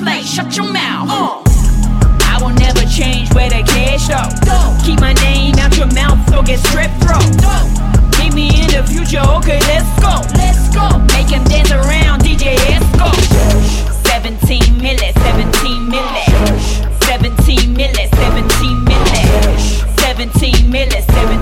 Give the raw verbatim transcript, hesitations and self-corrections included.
play, shut your mouth. Uh. I will never change where the cash go. Keep my name out your mouth, so get strip throat. Meet me in the future, okay, let's go. Let's go. Make him dance around, D J Esco. seventeen milli, seventeen milli. seventeen milli, seventeen milli. seventeen milli, seventeen